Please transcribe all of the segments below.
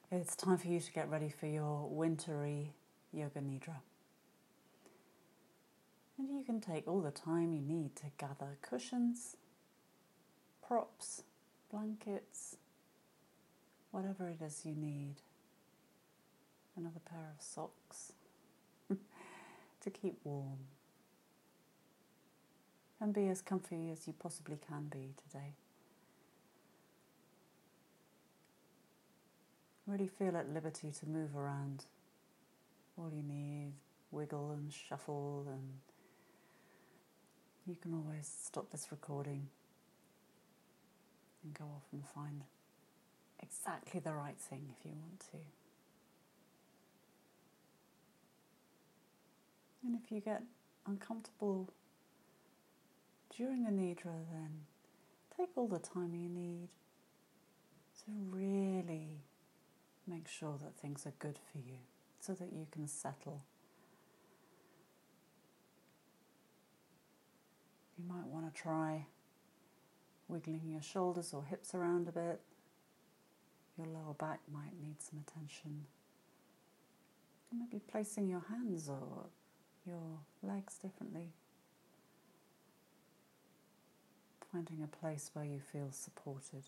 It's time for you to get ready for your wintry Yoga Nidra. And you can take all the time you need to gather cushions, props, blankets, whatever it is you need. Another pair of socks to keep warm. And be as comfy as you possibly can be today. Really feel at liberty to move around. All you need, wiggle and shuffle, and you can always stop this recording and go off and find exactly the right thing if you want to. And if you get uncomfortable during the Nidra, then take all the time you need to really make sure that things are good for you so that you can settle. You might want to try wiggling your shoulders or hips around a bit. Your lower back might need some attention. Maybe placing your hands or your legs differently. Finding a place where you feel supported.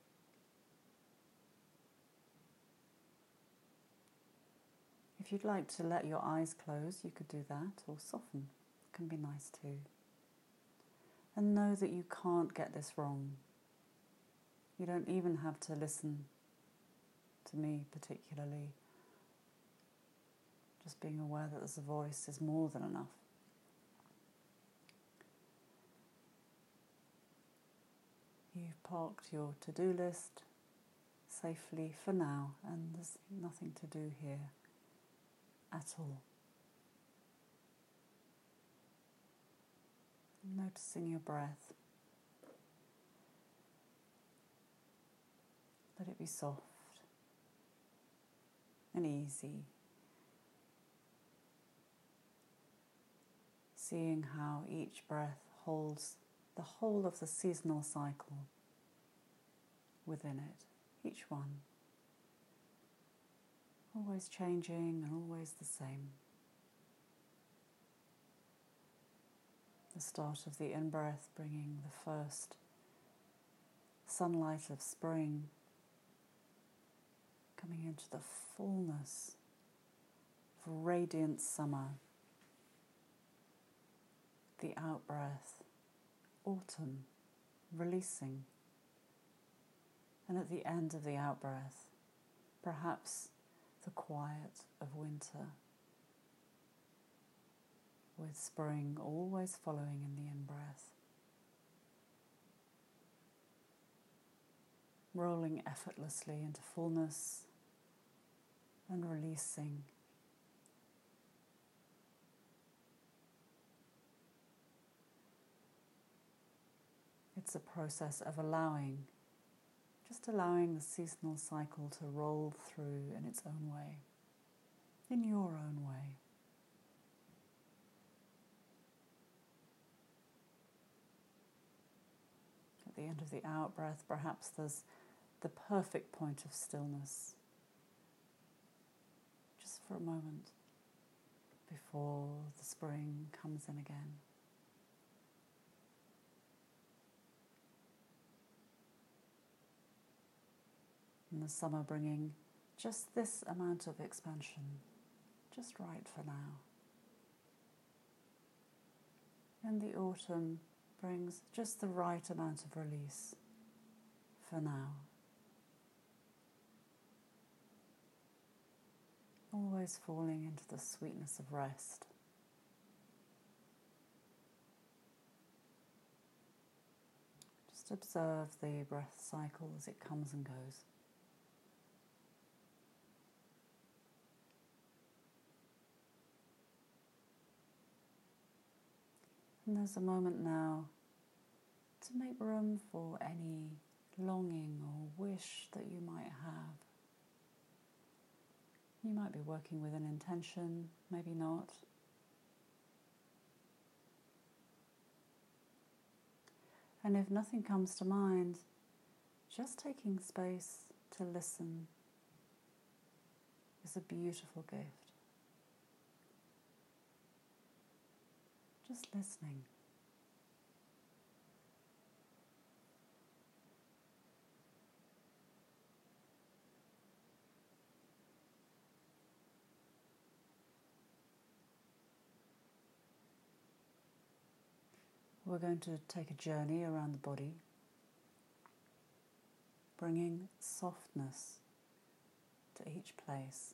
If you'd like to let your eyes close, you could do that, or soften. It can be nice too. And know that you can't get this wrong. You don't even have to listen to me particularly. Just being aware that there's a voice is more than enough. You've parked your to-do list safely for now, and there's nothing to do here at all. Noticing your breath. Let it be soft and easy. Seeing how each breath holds the whole of the seasonal cycle within it, each one. Always changing and always the same. The start of the in-breath bringing the first sunlight of spring, coming into the fullness of radiant summer. The out-breath, autumn, releasing. And at the end of the out-breath, perhaps the quiet of winter, with spring always following in the in-breath. Rolling effortlessly into fullness and releasing. It's a process of just allowing the seasonal cycle to roll through in its own way, in your own way. At the end of the out-breath, perhaps there's the perfect point of stillness, just for a moment, before the spring comes in again. And the summer bringing just this amount of expansion, just right for now. And the autumn brings just the right amount of release for now. Always falling into the sweetness of rest. Just observe the breath cycle as it comes and goes. And there's a moment now to make room for any longing or wish that you might have. You might be working with an intention, maybe not. And if nothing comes to mind, just taking space to listen is a beautiful gift. Just listening. We're going to take a journey around the body, bringing softness to each place,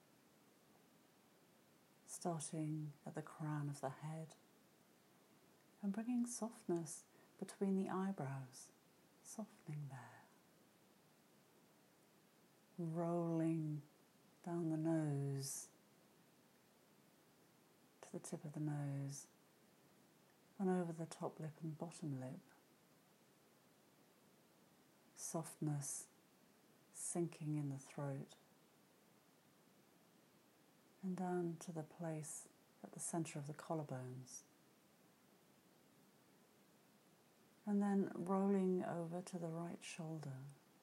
starting at the crown of the head and bringing softness between the eyebrows, softening there, rolling down the nose to the tip of the nose and over the top lip and bottom lip. Softness sinking in the throat and down to the place at the center of the collarbones. And then rolling over to the right shoulder.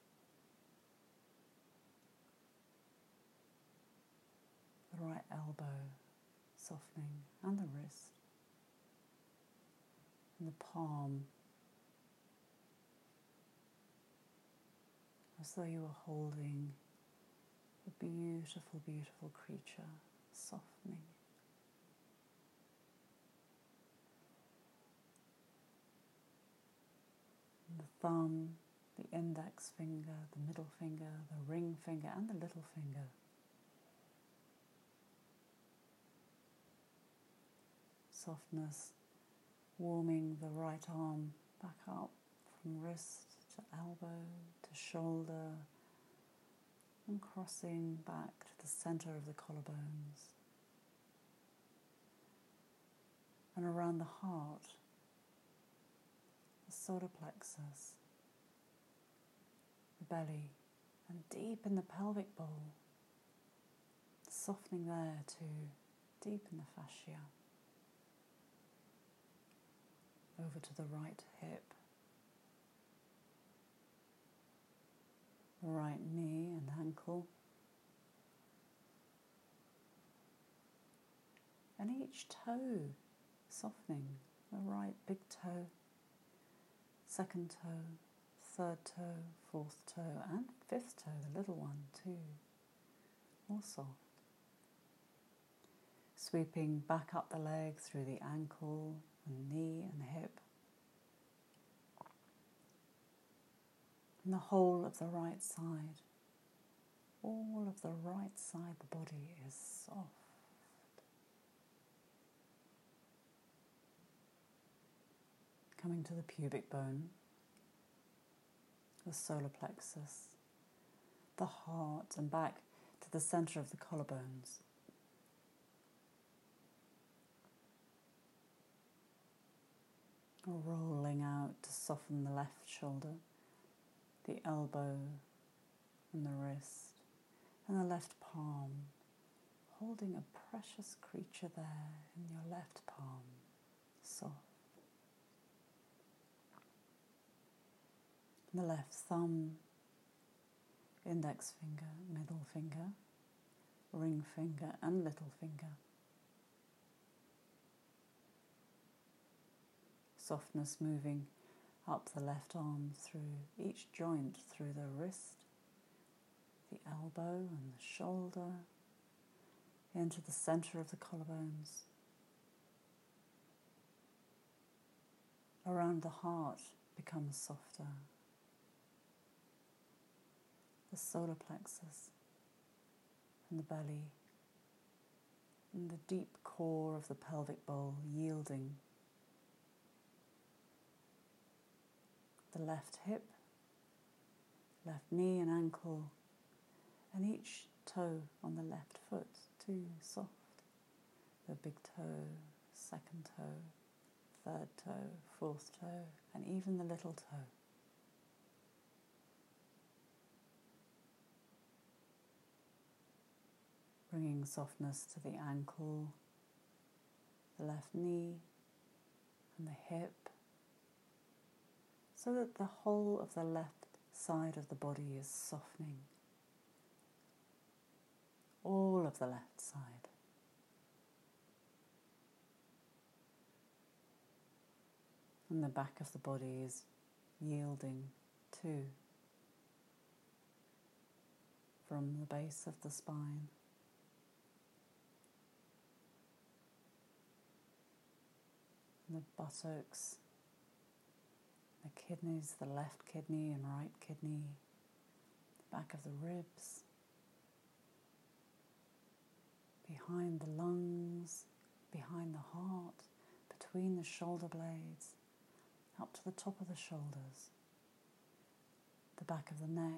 The right elbow softening and the wrist. And the palm, as though you were holding a beautiful, beautiful creature, softening. And the thumb, the index finger, the middle finger, the ring finger, and the little finger. Softness warming the right arm back up from wrist to elbow to shoulder and crossing back to the center of the collarbones and around the heart, the solar plexus, the belly, and deep in the pelvic bowl, softening there too, deep in the fascia. Over to the right hip, the right knee and ankle, and each toe softening, the right big toe, second toe, third toe, fourth toe, and fifth toe, the little one too, all soft. Sweeping back up the leg through the ankle, the knee and the hip. And the whole of the right side, all of the right side of the body is soft. Coming to the pubic bone, the solar plexus, the heart, and back to the center of the collarbones. Rolling out to soften the left shoulder, the elbow and the wrist, and the left palm, holding a precious creature there in your left palm, soft. And the left thumb, index finger, middle finger, ring finger, and little finger. Softness moving up the left arm through each joint, through the wrist, the elbow and the shoulder, into the center of the collarbones. Around the heart becomes softer. The solar plexus and the belly and the deep core of the pelvic bowl yielding. The left hip, left knee and ankle, and each toe on the left foot too soft. The big toe, second toe, third toe, fourth toe, and even the little toe. Bringing softness to the ankle, the left knee, and the hip, so that the whole of the left side of the body is softening. all of the left side. And the back of the body is yielding too, from the base of the spine. And the buttocks, the kidneys, the left kidney and right kidney, the back of the ribs, behind the lungs, behind the heart, between the shoulder blades, up to the top of the shoulders, the back of the neck,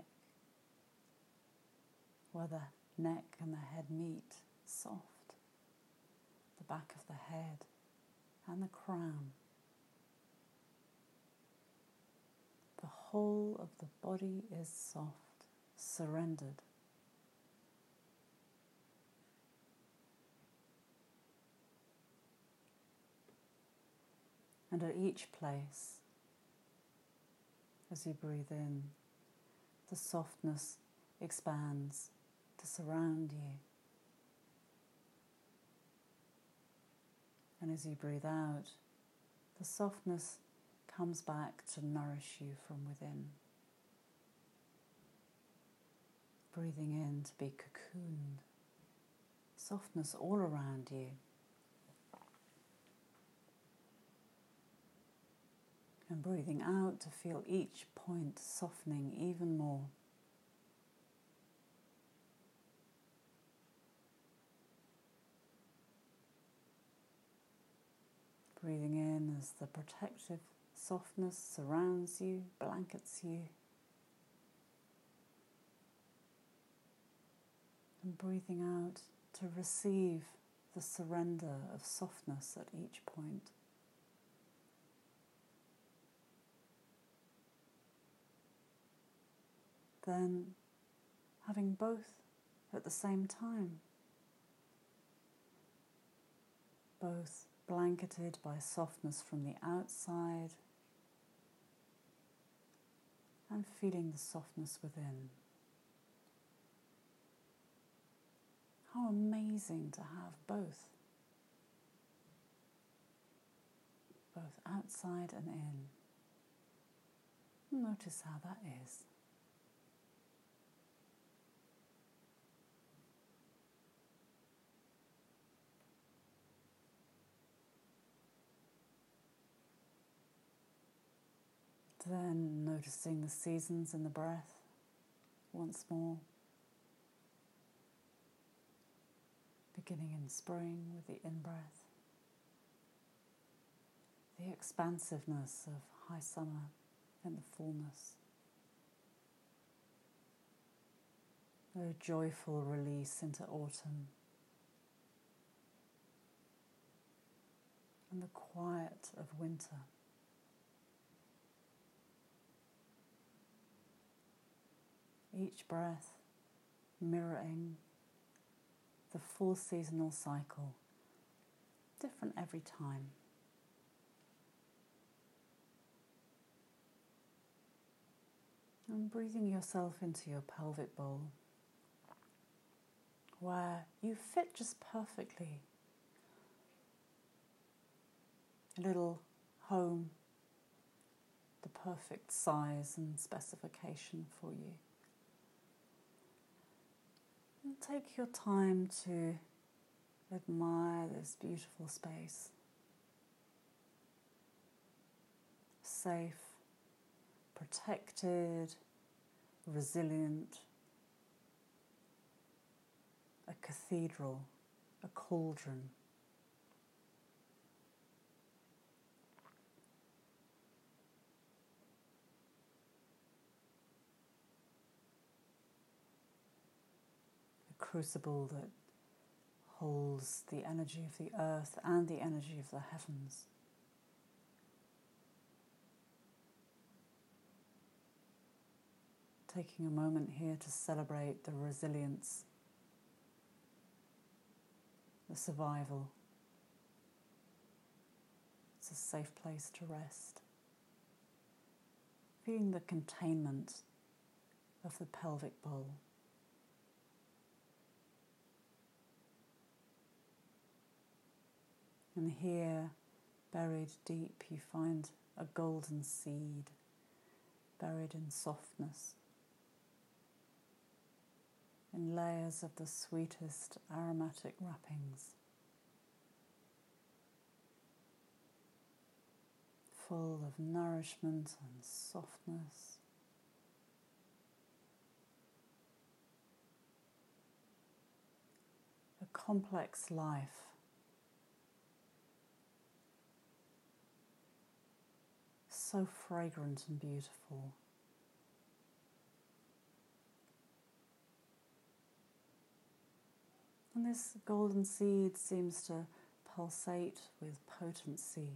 where the neck and the head meet, soft, the back of the head and the crown. The whole of the body is soft, surrendered. And at each place, as you breathe in, the softness expands to surround you. And as you breathe out, the softness comes back to nourish you from within. Breathing in to be cocooned, softness all around you. And breathing out to feel each point softening even more. Breathing in as the protective softness surrounds you, blankets you. And breathing out to receive the surrender of softness at each point. Then having both at the same time. Both blanketed by softness from the outside and feeling the softness within. How amazing to have both outside and in. Notice how that is. Then noticing the seasons in the breath once more. Beginning in spring with the in-breath. The expansiveness of high summer and the fullness. A joyful release into autumn. And the quiet of winter. Each breath mirroring the full seasonal cycle, different every time. And breathing yourself into your pelvic bowl, where you fit just perfectly. A little home, the perfect size and specification for you. And take your time to admire this beautiful space. Safe, protected, resilient. A cathedral, a cauldron. Crucible that holds the energy of the earth and the energy of the heavens. Taking a moment here to celebrate the resilience, the survival. It's a safe place to rest. Feeling the containment of the pelvic bowl. And here, buried deep, you find a golden seed, buried in softness, in layers of the sweetest aromatic wrappings, full of nourishment and softness. A complex life, so fragrant and beautiful. And this golden seed seems to pulsate with potency,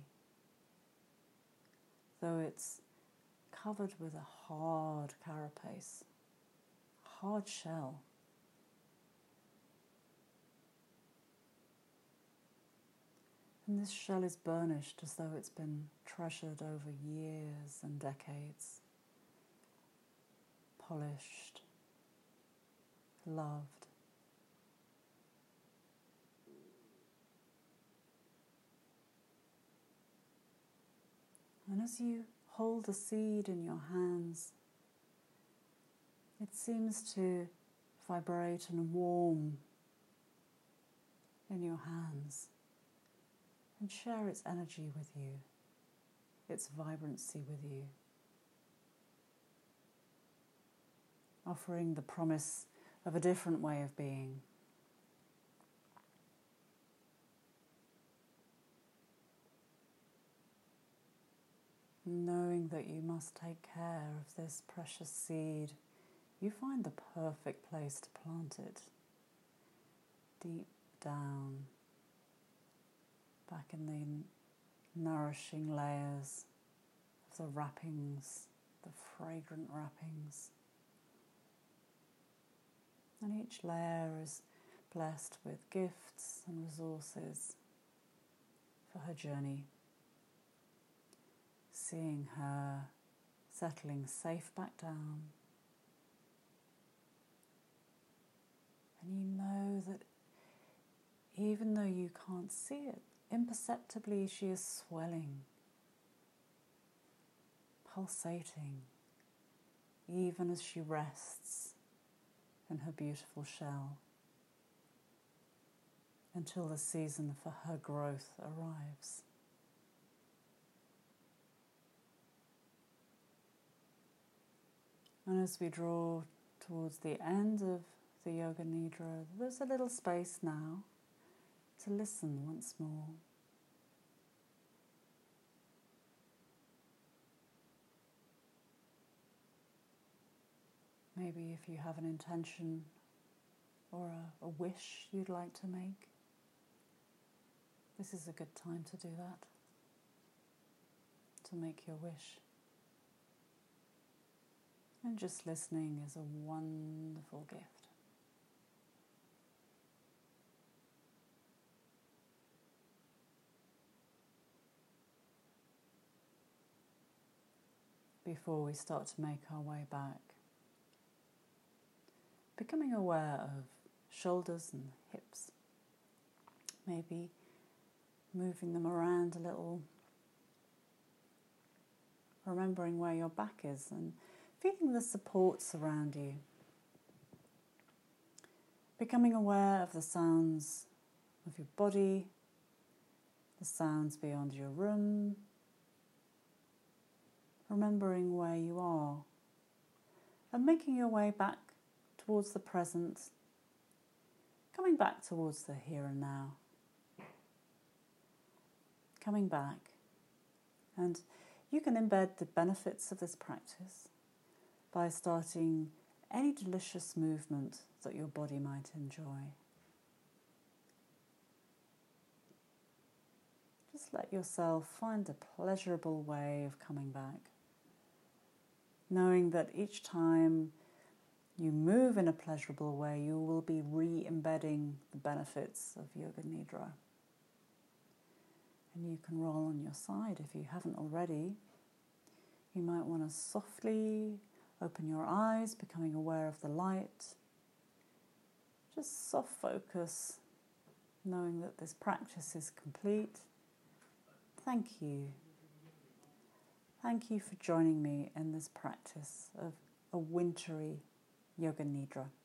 though it's covered with a hard carapace, hard shell. And this shell is burnished as though it's been treasured over years and decades, polished, loved. And as you hold the seed in your hands, it seems to vibrate and warm in your hands and share its energy with you, its vibrancy with you, offering the promise of a different way of being. Knowing that you must take care of this precious seed, you find the perfect place to plant it, deep down, back in the nourishing layers of the wrappings, the fragrant wrappings. And each layer is blessed with gifts and resources for her journey. Seeing her settling safe back down. And you know that even though you can't see it, imperceptibly she is swelling, pulsating, even as she rests in her beautiful shell, until the season for her growth arrives. And as we draw towards the end of the Yoga Nidra, there's a little space now to listen once more. Maybe if you have an intention or a wish you'd like to make, this is a good time to do that, to make your wish. And just listening is a wonderful gift. Before we start to make our way back, becoming aware of shoulders and hips, maybe moving them around a little, remembering where your back is and feeling the supports around you. Becoming aware of the sounds of your body, the sounds beyond your room, remembering where you are, and making your way back towards the present, coming back towards the here and now. Coming back, and you can embed the benefits of this practice by starting any delicious movement that your body might enjoy. Just let yourself find a pleasurable way of coming back, knowing that each time you move in a pleasurable way, you will be re-embedding the benefits of Yoga Nidra. And you can roll on your side if you haven't already. You might want to softly open your eyes, becoming aware of the light. Just soft focus knowing that this practice is complete. Thank you. Thank you for joining me in this practice of a wintry Yoga Nidra.